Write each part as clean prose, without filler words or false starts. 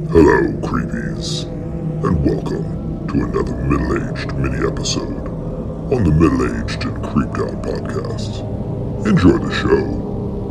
Hello, creepies, and welcome to another middle-aged mini-episode on the Middle-Aged and Creeped Out podcast. Enjoy the show.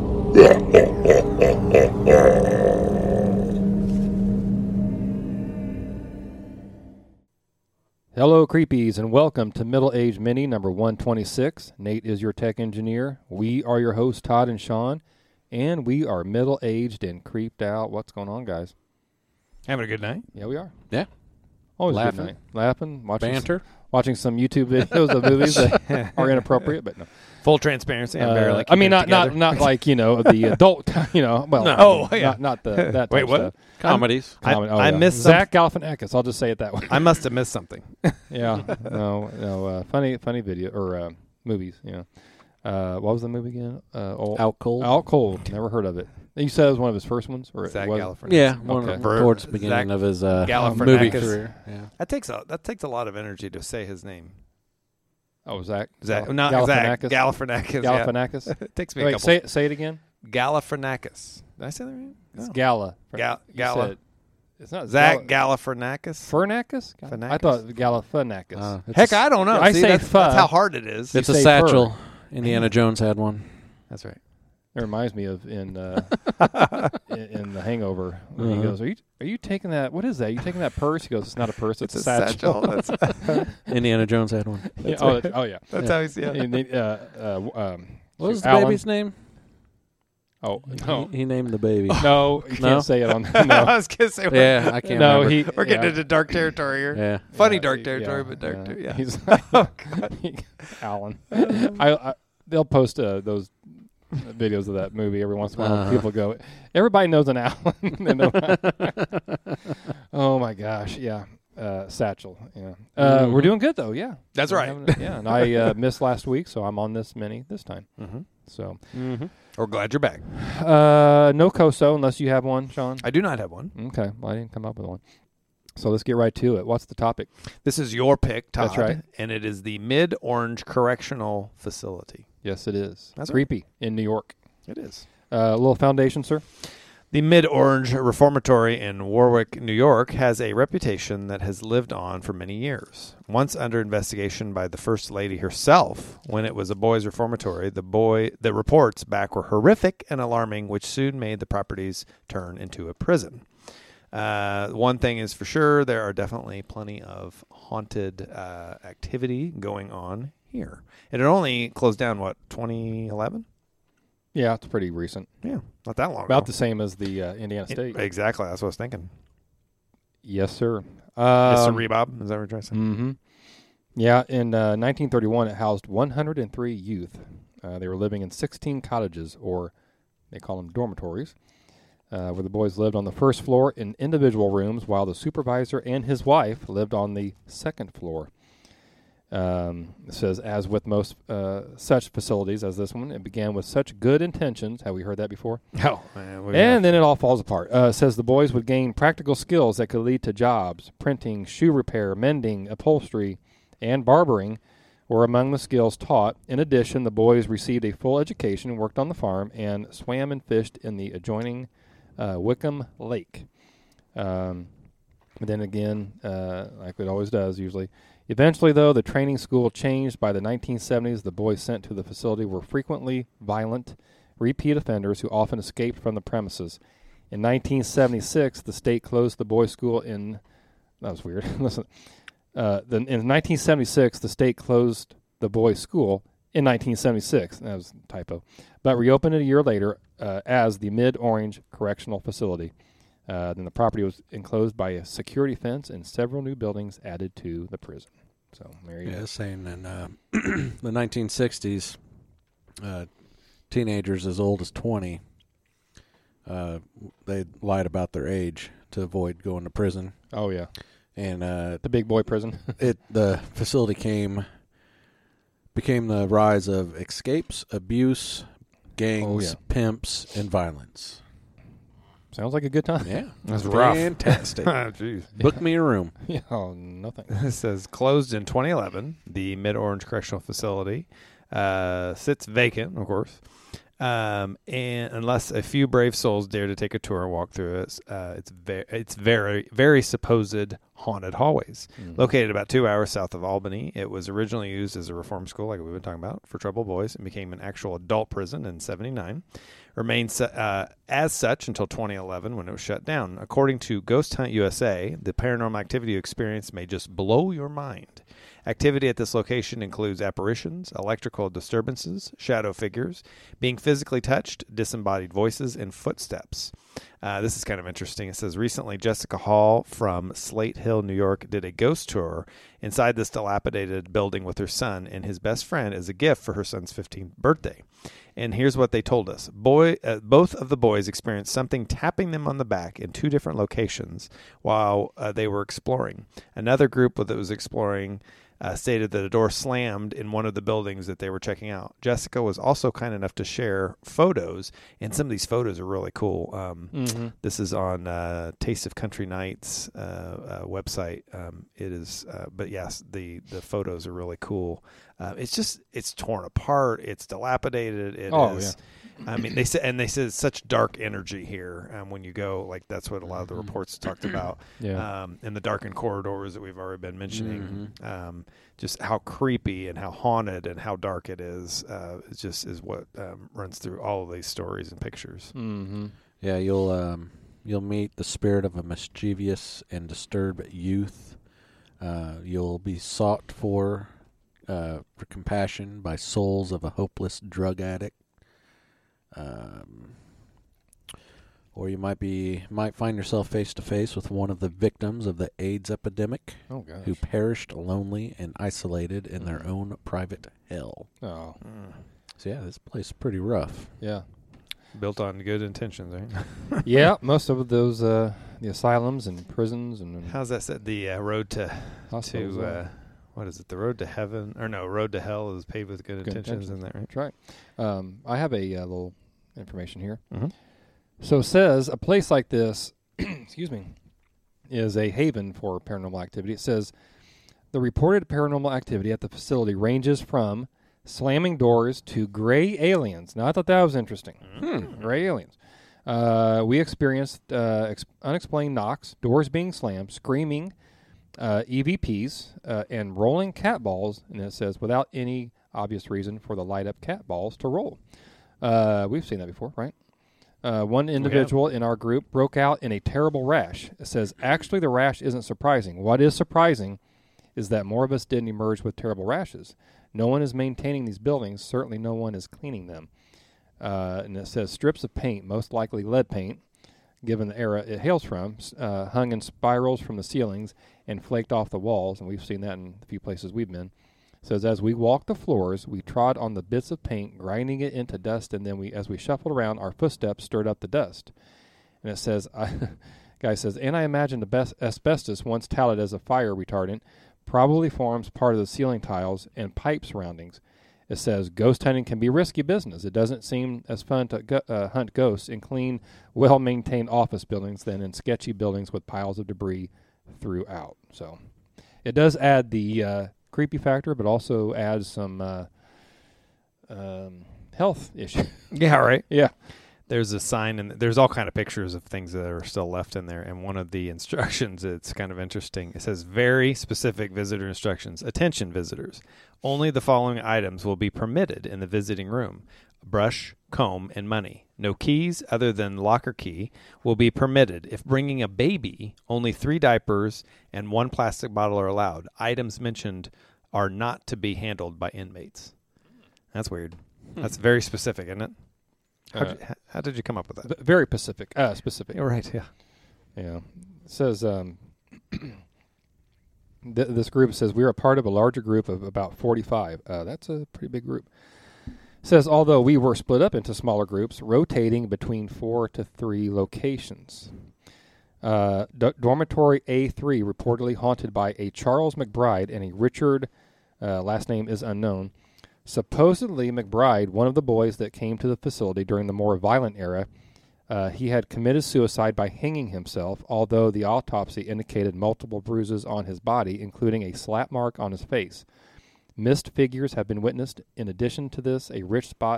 Hello, creepies, and welcome to Middle-Aged Mini number 126. Nate is your tech engineer. We are your hosts, Todd and Sean, and we are middle-aged and creeped out. What's going on, guys? Having a good night? Yeah, we are. Yeah. Always a Laughing. good night. Laughing, watching Banter. watching some YouTube videos of movies that are inappropriate, but no. Full transparency. I'm very lucky. I mean, not like the adult. Well, No. I mean, Yeah. not that. Type Wait, what? Stuff. Comedies. I missed some- Zach Galifianakis. I'll just say it that way. I must have missed something. Yeah. No. Funny video or movies. Yeah. What was the movie again? Out Cold. Out Cold. Never heard of it. You said it was one of his first ones, or Zach it was? Galifianakis. Yeah, one Okay. of towards the beginning Zach of his Galifianakis. movie career. Yeah. That takes a lot of energy to say his name. Oh, Zach. Not Zach. Galifianakis. Galifianakis. Galifianakis. Yeah. It takes me a Wait, couple. say it again. Galifianakis. Did I say that right? It's No. Gala. Gala. It's not Zach Galifianakis. Fernakis? I thought Galifianakis. Heck, I don't know. I See, say that's pho. how hard it is. It's You a say satchel. fur. Indiana Jones had one. That's right. It reminds me of in The Hangover when he goes, "Are you taking that? What is that? Are you taking that purse?" He goes, "It's not a purse. It's a satchel." Indiana Jones had one. Yeah, yeah. That's how he's. Yeah. And they, What was the Alan? baby's name? Oh no, He named the baby. no, you No? can't say it on. I No, was gonna say. Yeah, I can't no, remember. We're getting into dark territory here. Yeah. Funny Yeah, dark territory, but dark territory. Yeah. He's Alan. They'll post those videos of that movie every once in a while. Uh-huh. People go, everybody knows an Alan. Oh my gosh, yeah. Satchel, yeah. We're doing good though, yeah. That's We're right. yeah, and I missed last week, so I'm on this mini this time. Mm-hmm. So, We're glad you're back. no COSO unless you have one, Sean. I do not have one. Okay, well, I didn't come up with one. So let's get right to it. What's the topic? This is your pick, Todd. That's right. And it is the Mid-Orange Correctional Facility. Yes, it is. That's right. Creepy in New York. It is. A little foundation, sir. The Mid-Orange Reformatory in Warwick, New York, has a reputation that has lived on for many years. Once under investigation by the First Lady herself, when it was a boys' reformatory, the reports back were horrific and alarming, which soon made the properties turn into a prison. One thing is for sure, there are definitely plenty of haunted activity going on here. It had only closed down, 2011? Yeah, it's pretty recent. Yeah, not that long About ago. the same as the Indiana State. Exactly, that's what I was thinking. Yes, sir. Mr. Rebob, is that what you're trying to say? Mm-hmm. Yeah, in 1931, it housed 103 youth. They were living in 16 cottages, or they call them dormitories, where the boys lived on the first floor in individual rooms, while the supervisor and his wife lived on the second floor. It says, as with most such facilities as this one, it began with such good intentions. Have we heard that before? Oh, And then it all falls apart. It says the boys would gain practical skills that could lead to jobs. Printing, shoe repair, mending, upholstery, and barbering were among the skills taught. In addition, the boys received a full education, worked on the farm, and swam and fished in the adjoining Wickham Lake. But then again, like it always does usually. Eventually, though, the training school changed. By the 1970s, the boys sent to the facility were frequently violent, repeat offenders who often escaped from the premises. In 1976, the state closed the boys' school in... That was weird. Listen. In 1976, the state closed the boys' school in 1976. That was a typo. But reopened it a year later as the Mid-Orange Correctional Facility. Then the property was enclosed by a security fence and several new buildings added to the prison. So there you go. Saying in the 1960s, teenagers as old as 20, they lied about their age to avoid going to prison. Oh, yeah. And The big boy prison. the facility became the rise of escapes, abuse, gangs, pimps, and violence. Sounds like a good time. Yeah, That's rough. fantastic. Jeez. Book me a room. Yeah, oh, nothing. It says closed in 2011. The Mid-Orange Correctional Facility sits vacant, of course. And unless a few brave souls dare to take a tour and walk through it, it's very, very supposed haunted hallways. Located about 2 hours south of Albany, it was originally used as a reform school, like we've been talking about, for troubled boys, and became an actual adult prison in '79. Remained as such until 2011 when it was shut down. According to Ghost Hunt USA, the paranormal activity you experience may just blow your mind. Activity at this location includes apparitions, electrical disturbances, shadow figures, being physically touched, disembodied voices, and footsteps. This is kind of interesting. It says, recently Jessica Hall from Slate Hill, New York, did a ghost tour inside this dilapidated building with her son and his best friend as a gift for her son's 15th birthday. And here's what they told us. Both of the boys experienced something tapping them on the back in 2 different locations while they were exploring. Another group that was exploring stated that a door slammed in one of the buildings that they were checking out. Jessica was also kind enough to share photos, and some of these photos are really cool. This is on Taste of Country Nights website. It is, but yes, the photos are really cool. It's torn apart. It's dilapidated. It is. Yeah. I mean, they said it's such dark energy here when you go. Like that's what a lot of the reports talked about. Yeah. In the darkened corridors that we've already been mentioning, just how creepy and how haunted and how dark it is. It just is what runs through all of these stories and pictures. Mm-hmm. Yeah, you'll meet the spirit of a mischievous and disturbed youth. You'll be sought for compassion by souls of a hopeless drug addict. Or you might find yourself face to face with one of the victims of the AIDS epidemic, who perished lonely and isolated in their own private hell. Oh, so yeah, this place is pretty rough. Yeah, built on good intentions, right? Yeah, most of those the asylums and prisons and how's that said? The road to what is it? The road to heaven or no? Road to hell is paved with good intentions. Isn't that right? That's right. I have a little information here. Mm-hmm. So it says a place like this, excuse me, is a haven for paranormal activity. It says the reported paranormal activity at the facility ranges from slamming doors to gray aliens. Now, I thought that was interesting. Gray aliens. We experienced unexplained knocks, doors being slammed, screaming, EVPs, and rolling cat balls. And it says without any obvious reason for the light-up cat balls to roll. We've seen that before, right? One individual in our group broke out in a terrible rash. It says, actually, the rash isn't surprising. What is surprising is that more of us didn't emerge with terrible rashes. No one is maintaining these buildings. Certainly no one is cleaning them. And it says, strips of paint, most likely lead paint, given the era it hails from, hung in spirals from the ceilings and flaked off the walls. And we've seen that in a few places we've been. It says, as we walked the floors, we trod on the bits of paint, grinding it into dust, and then as we shuffled around, our footsteps stirred up the dust. And it says, guy says, and I imagine the asbestos, once touted as a fire retardant, probably forms part of the ceiling tiles and pipe surroundings. It says, ghost hunting can be risky business. It doesn't seem as fun to hunt ghosts in clean, well-maintained office buildings than in sketchy buildings with piles of debris throughout. So it does add the creepy factor, but also adds some health issue. Yeah, right. Yeah. There's a sign, and there's all kind of pictures of things that are still left in there. And one of the instructions, it's kind of interesting. It says very specific visitor instructions. Attention, visitors. Only the following items will be permitted in the visiting room. Brush, comb, and money. No keys other than locker key will be permitted. If bringing a baby, only 3 diapers and 1 plastic bottle are allowed. Items mentioned are not to be handled by inmates. That's weird. That's very specific, isn't it? How did you come up with that? Very specific. You're right, yeah. Yeah. It says, this group says, we're a part of a larger group of about 45. That's a pretty big group. It says, although we were split up into smaller groups, rotating between 4 to 3 locations. Dormitory A3 reportedly haunted by a Charles McBride and a Richard, last name is unknown. Supposedly, McBride, one of the boys that came to the facility during the more violent era, he had committed suicide by hanging himself, although the autopsy indicated multiple bruises on his body, including a slap mark on his face. Missed figures have been witnessed. In addition to this, a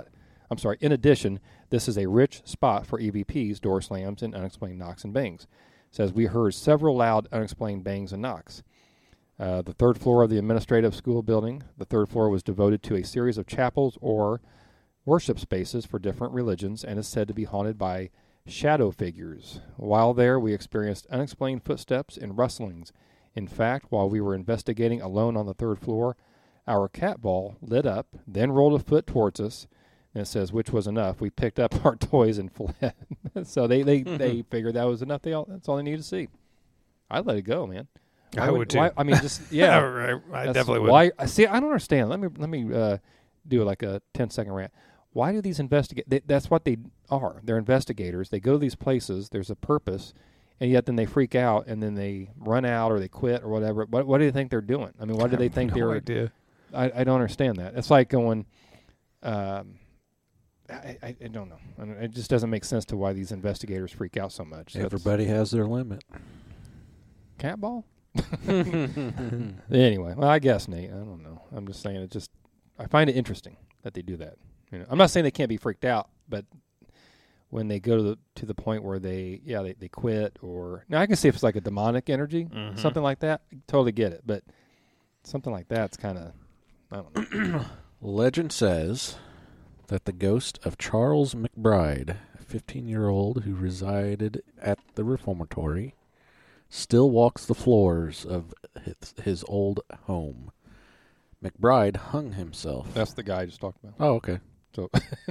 In addition, this is a rich spot for EVPs, door slams, and unexplained knocks and bangs. It says we heard several loud, unexplained bangs and knocks. The third floor of the administrative school building, the third floor was devoted to a series of chapels or worship spaces for different religions and is said to be haunted by shadow figures. While there, we experienced unexplained footsteps and rustlings. In fact, while we were investigating alone on the third floor, our cat ball lit up, then rolled a foot towards us, and it says, which was enough. We picked up our toys and fled. So they figured that was enough. That's all they needed to see. I'd let it go, man. I would too. I mean, just yeah. I definitely would. Why? See, I don't understand. Let me do like a 10-second rant. Why do these investigate? That's what they are. They're investigators. They go to these places. There's a purpose, and yet then they freak out and then they run out or they quit or whatever. What do they think they're doing? I mean, why do they think they're? Idea. I don't understand that. It's like going. I don't know. It just doesn't make sense to why these investigators freak out so much. Everybody has their limit. Cat ball. Anyway, well, I guess, Nate. I don't know. I'm just saying I find it interesting that they do that. You know, I'm not saying they can't be freaked out, but when they go to the point where they quit or now I can see if it's like a demonic energy, something like that. I totally get it, but something like that's kind of I don't know. Legend says that the ghost of Charles McBride, a 15-year-old who resided at the reformatory, still walks the floors of his old home. McBride hung himself. That's the guy I just talked about. Oh, okay. So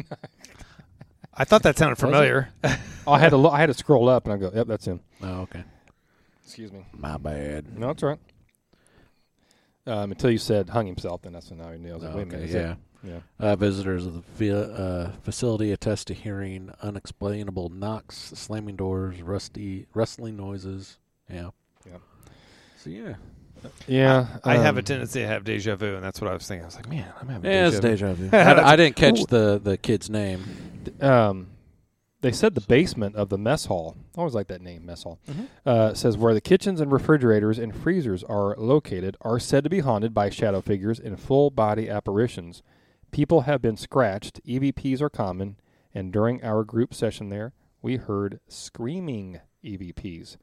I thought that sounded familiar. I had to look, I had to scroll up and I go, yep, that's him. Oh, okay. Excuse me. My bad. No, that's right. Until you said hung himself, then that's when I knew. I was like, wait a minute. Yeah. Visitors of the facility attest to hearing unexplainable knocks, slamming doors, rustling noises. Yeah. So, yeah. Yeah. I have a tendency to have deja vu, and that's what I was thinking. I was like, man, I'm having it's deja vu. deja vu. I didn't catch the kid's name. They said the basement of the mess hall. I always like that name, mess hall. Says where the kitchens and refrigerators and freezers are located are said to be haunted by shadow figures and full-body apparitions. People have been scratched. EVPs are common, and during our group session there, we heard screaming EVPs.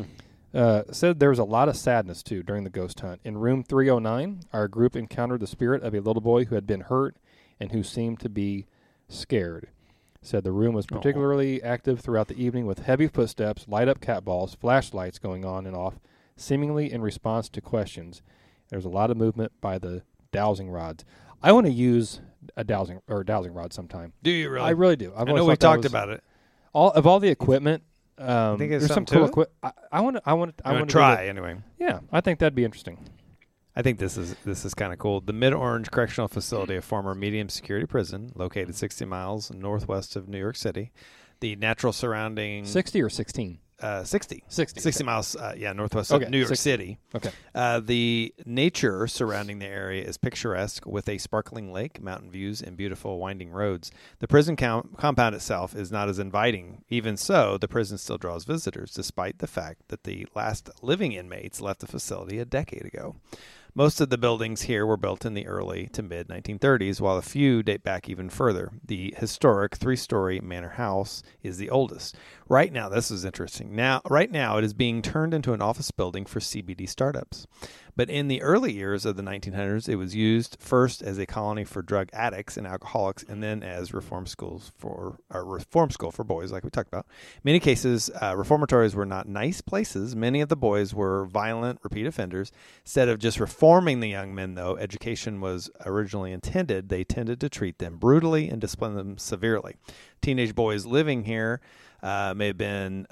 Said there was a lot of sadness, too, during the ghost hunt. In room 309, our group encountered the spirit of a little boy who had been hurt and who seemed to be scared. Said the room was particularly active throughout the evening with heavy footsteps, light-up cat balls, flashlights going on and off, seemingly in response to questions. There's a lot of movement by the dowsing rods. I want to use a dowsing rod sometime. Do you really? I really do. I know we talked about it. All the equipment. I think there's some cool equipment. I want to try anyway. Yeah, I think that'd be interesting. I think this is kind of cool. The Mid-Orange Correctional Facility, a former medium security prison located 60 miles northwest of New York City. The natural surrounding 60 or 16. 60 okay. miles northwest of New York 60. City. Okay. The nature surrounding the area is picturesque with a sparkling lake, mountain views, and beautiful winding roads. The prison compound itself is not as inviting. Even so, the prison still draws visitors, despite the fact that the last living inmates left the facility a decade ago. Most of the buildings here were built in the early to mid-1930s, while a few date back even further. The historic 3-story manor house is the oldest. Right now, this is interesting. Right now, it is being turned into an office building for CBD startups. But in the early years of the 1900s, it was used first as a colony for drug addicts and alcoholics, and then as reform school for boys, like we talked about. In many cases, reformatories were not nice places. Many of the boys were violent, repeat offenders. Instead of just reforming the young men, though, education was originally intended. They tended to treat them brutally and discipline them severely. Teenage boys living here may have been,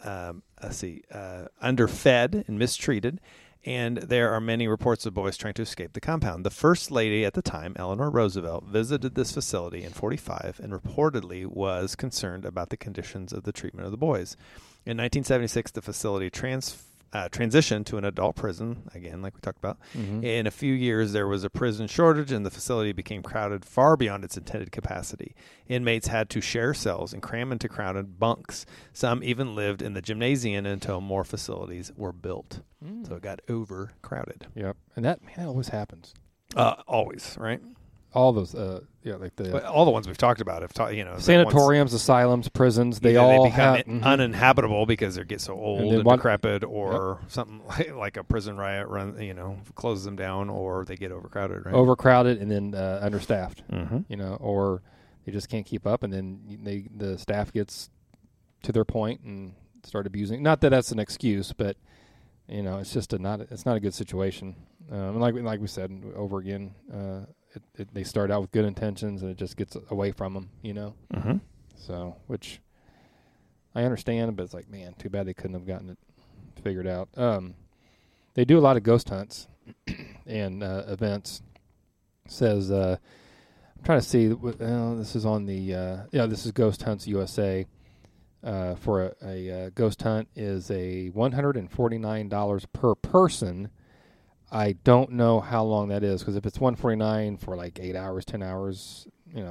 underfed and mistreated. And there are many reports of boys trying to escape the compound. The first lady at the time, Eleanor Roosevelt, visited this facility in 1945 and reportedly was concerned about the conditions of the treatment of the boys. In 1976, the facility transitioned to an adult prison, again, like we talked about. In a few years, there was a prison shortage, and the facility became crowded far beyond its intended capacity. Inmates had to share cells and cram into crowded bunks. Some even lived in the gymnasium until more facilities were built. So it got overcrowded. Yep. And that always happens. Always, right? all those, like the But all the ones we've talked about have taught, sanatoriums, asylums, prisons. They either all they become have uninhabitable because they get so old and one- decrepit, or something like a prison riot closes them down, or they get overcrowded. Right? overcrowded and then understaffed. Mm-hmm. Or they just can't keep up, and then the staff gets to their point and start abusing. Not that that's an excuse, but it's just it's not a good situation. Like we said over again, they start out with good intentions and it just gets away from them. Mm-hmm. So, which I understand, but it's like, man, too bad they couldn't have gotten it figured out. They do a lot of ghost hunts and events. It says, I'm trying to see. This is on the this is Ghost Hunts USA. For a ghost hunt is a $149 per person. I don't know how long that is, because if it's $149 for like 8 hours, 10 hours,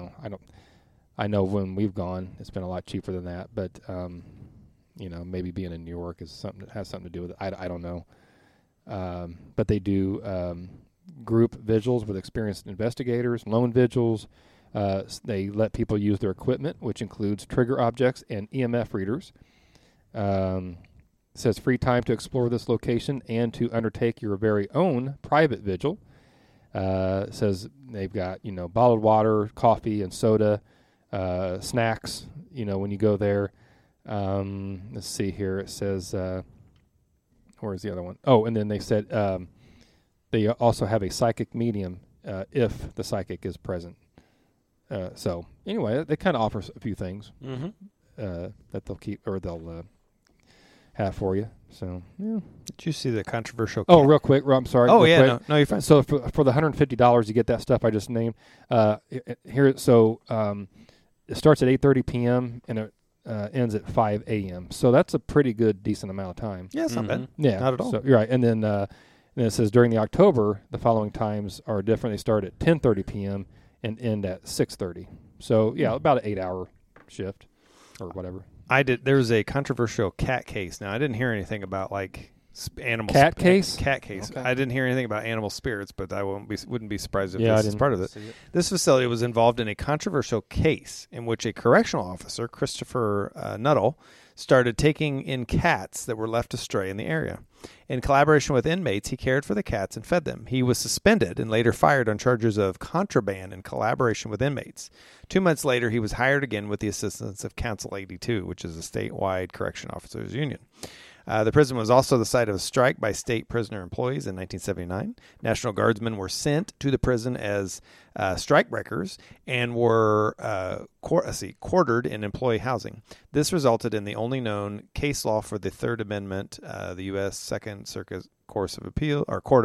I know when we've gone, it's been a lot cheaper than that. But maybe being in New York has something to do with it. I don't know. But they do group vigils with experienced investigators, lone vigils. They let people use their equipment, which includes trigger objects and EMF readers. It says free time to explore this location and to undertake your very own private vigil. It says they've got, bottled water, coffee, and soda, snacks, when you go there. Let's see here. It says, where's the other one? Oh, and then they said they also have a psychic medium if the psychic is present. So anyway, they kind of offer a few things that they'll keep or they'll have for you. So yeah. Did you see the controversial? Oh, real quick. I'm sorry. Oh real yeah, quick. no, you're fine. So for the $150, you get that stuff I just named. Here, so it starts at 8:30 p.m. and it ends at 5 a.m. So that's a pretty good, decent amount of time. Yeah, it's not bad. Yeah, Not at all. So you're right. And then it says during the October, the following times are different. They start at 10:30 p.m. and end at 6:30. So yeah, about an 8-hour shift or whatever. There was a controversial cat case. Now I didn't hear anything about like animal cat case. Cat case. Okay. I didn't hear anything about animal spirits, but I wouldn't be surprised if Yeah, this is part of it. This facility was involved in a controversial case in which a correctional officer, Christopher Nuttall, started taking in cats that were left astray in the area. In collaboration with inmates, he cared for the cats and fed them. He was suspended and later fired on charges of contraband in collaboration with inmates. 2 months later, he was hired again with the assistance of Council 82, which is a statewide correction officers union. The prison was also the site of a strike by state prisoner employees in 1979. National Guardsmen were sent to the prison as strikebreakers and were quartered in employee housing. This resulted in the only known case law for the Third Amendment, the U.S. Second Circuit Court of Appeal.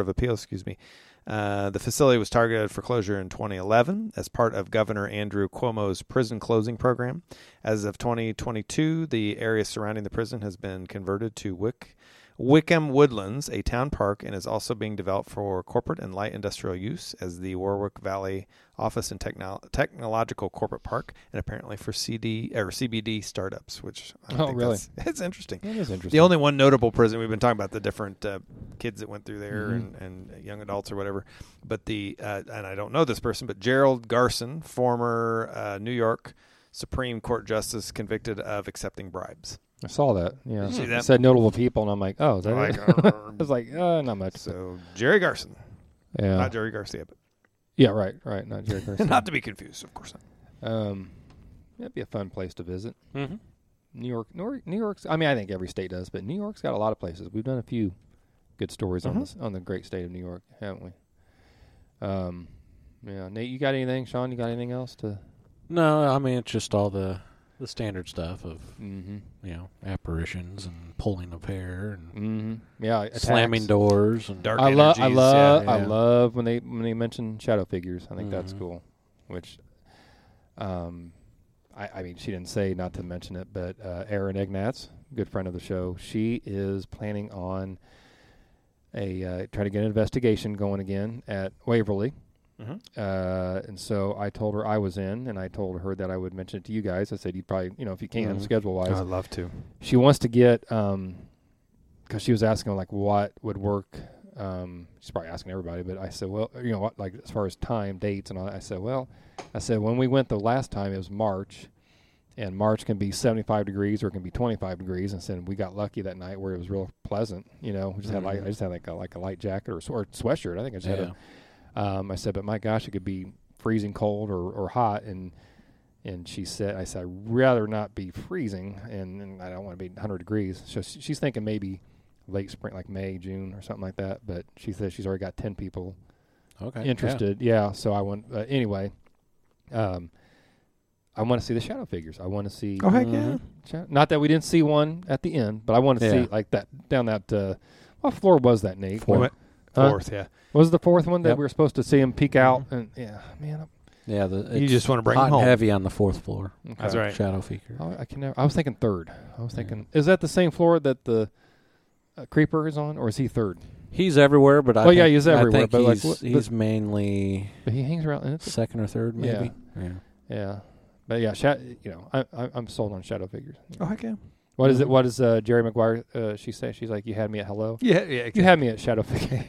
The facility was targeted for closure in 2011 as part of Governor Andrew Cuomo's prison closing program. As of 2022, the area surrounding the prison has been converted to Wickham Woodlands, a town park, and is also being developed for corporate and light industrial use as the Warwick Valley Office and Technological Corporate Park, and apparently for CBD startups, which I think really? It's interesting. That is interesting. The only one notable prison, we've been talking about the different kids that went through there and young adults or whatever, but and I don't know this person, but Gerald Garson, former New York Supreme Court Justice, convicted of accepting bribes. I saw that. Yeah, Did you see that? It said notable people, and I'm like, oh, is that it? I was like, not much. So Jerry Garson, Yeah, not Jerry Garcia, but yeah, right, not Jerry Garcia. not to be confused, of course not. It'd be a fun place to visit. Mm-hmm. New York's. I mean, I think every state does, but New York's got a lot of places. We've done a few good stories on the great state of New York, haven't we? Yeah, Nate, you got anything? Sean, you got anything else to? No, I mean, it's just all the standard stuff of, Mm-hmm. apparitions and pulling of hair and Yeah, slamming attacks. doors and Dark I energies. I love when they mention shadow figures. I think that's cool. Which, I mean, she didn't say not to mention it, but Erin Ignatz, good friend of the show, she is planning on trying to get an investigation going again at Waverly. And so I told her I was in, and I told her that I would mention it to you guys. I said, you'd probably, if you can, schedule-wise. I'd love to. She wants to get, because she was asking, like, what would work She's probably asking everybody, but I said, well, you know what, like as far as time, dates, and all that. I said, when we went the last time, it was March, and March can be 75 degrees or it can be 25 degrees. And said we got lucky that night where it was real pleasant. You know, we just had I just had like a light jacket or sweatshirt. I think I just had a. I said, but my gosh, it could be freezing cold or hot, and she said, I said, I'd rather not be freezing, and I don't want to be 100 degrees. So she's thinking maybe late spring, like May, June, or something like that. But she says she's already got 10 people interested. Yeah. So I went anyway. I want to see the shadow figures. I want to see. Oh heck yeah! Not that we didn't see one at the end, but I want to see like that down that. What floor was that, Nate? Fourth, yeah. Was the fourth one that we were supposed to see him peek out? And man. Yeah, you just want to bring hot home. And heavy on the fourth floor. Okay. That's right. Shadow figure. I was thinking third. I was thinking, is that the same floor that the creeper is on, or is he third? He's everywhere, but he's everywhere. I think he's mainly. But he hangs around. Second or third, maybe. Yeah. But yeah, I'm sold on shadow figures. Oh heck yeah! What is it? What does Jerry Maguire? She say? She's like, you had me at hello. Yeah. Exactly. You had me at shadow figure.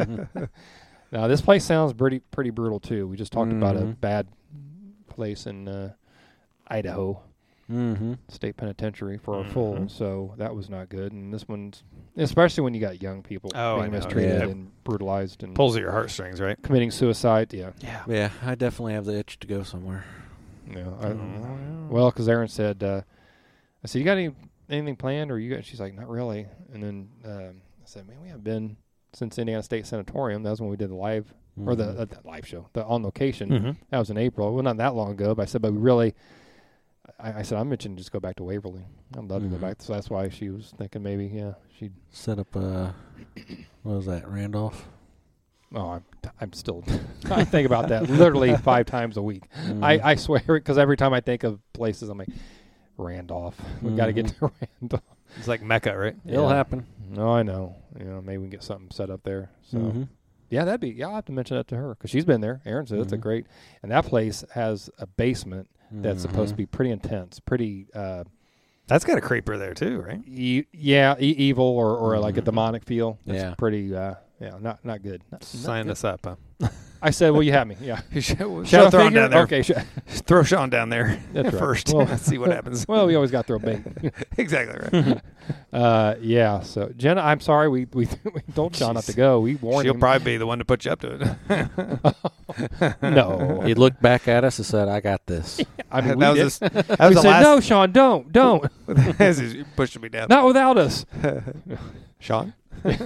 Now this place sounds pretty brutal too. We just talked about a bad place in Idaho State Penitentiary for our full, so that was not good. And this one's, especially when you got young people being mistreated and brutalized and pulls at your heartstrings, right? Committing suicide. Yeah. I definitely have the itch to go somewhere. Yeah. Well, because Aaron said, I said, you got anything planned, or you got? She's like, not really. And then I said, man, we haven't been since Indiana State Sanatorium. That was when we did the live or the live show, the on location. That was in April. Well, not that long ago, but I said, but we really. I said, I'm itching to just go back to Waverly. I'd love to go back. So that's why she was thinking maybe, she'd set up what was that, Randolph? Oh, I'm still. I think about that literally 5 times a week. I swear, because every time I think of places, I'm like, Randolph. We got to get to Randolph. It's like Mecca, right? It'll happen. No, I know. Maybe we can get something set up there. So, yeah, that'd be. Yeah, I'll have to mention that to her because she's been there. Aaron said it's a great, and that place has a basement that's supposed to be pretty intense, pretty. That's got a creeper there too, right? Evil or like a demonic feel. It's pretty. Not good. Sign us up, huh? I said, well, you have me. Yeah. Shadow Throw down there. Okay. Throw Sean down there first. Well, let's see what happens. Well, we always got to throw bait. Exactly right. Yeah. So, Jenna, I'm sorry. We told Sean not to go. We warned him. She'll probably be the one to put you up to it. No. He looked back at us and said, I got this. I mean, we said, last... no, Sean, don't. He's pushing me down. Not without us. Sean?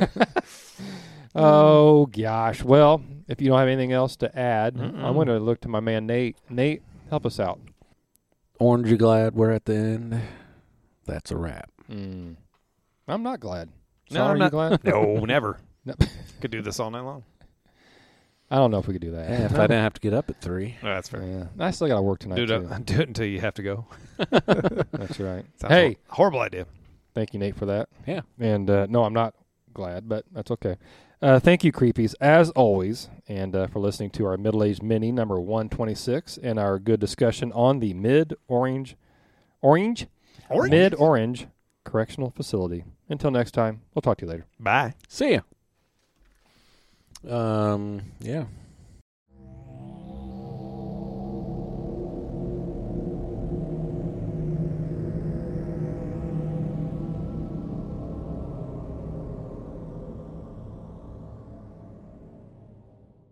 Oh, gosh. Well, if you don't have anything else to add, I'm going to look to my man, Nate. Nate, help us out. Orange, you glad we're at the end? That's a wrap. I'm not glad. No, Sean, are you glad? No, never. No. Could do this all night long. I don't know if we could do that. Yeah, if I didn't have to get up at 3. Oh, that's fair. Yeah. I still got to work tonight, do it until you have to go. That's right. Sounds horrible idea. Thank you, Nate, for that. Yeah. And no, I'm not glad, but that's okay. Thank you, Creepies, as always, and for listening to our Middle-Aged Mini number 126 and our good discussion on the Mid-Orange Correctional Facility. Until next time, we'll talk to you later. Bye. See ya. Yeah.